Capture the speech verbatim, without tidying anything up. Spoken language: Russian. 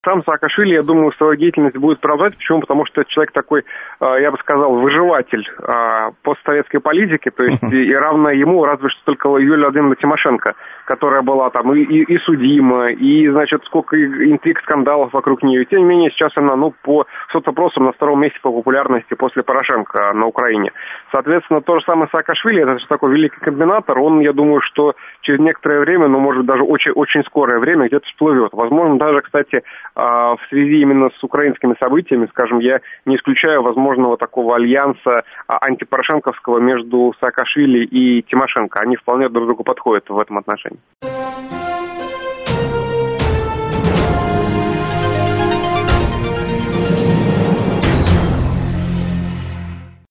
Сам Саакашвили, я думаю, свою деятельность будет продолжать. Почему? Потому что человек такой, я бы сказал, выживатель постсоветской политики, то есть и равно ему, разве что только Юлия Владимировна Тимошенко, которая была там и, и, и судима, и, значит, сколько интриг, скандалов вокруг нее. И, тем не менее, сейчас она, ну, по соцопросам на втором месте по популярности после Порошенко на Украине. Соответственно, то же самое Саакашвили, это же такой великий комбинатор, он, я думаю, что через некоторое время, ну, может, даже очень, очень скорое время где-то всплывет. Возможно, даже, кстати, в связи именно с украинскими событиями, скажем, я не исключаю возможного такого альянса антипорошенковского между Саакашвили и Тимошенко. Они вполне друг другу подходят в этом отношении.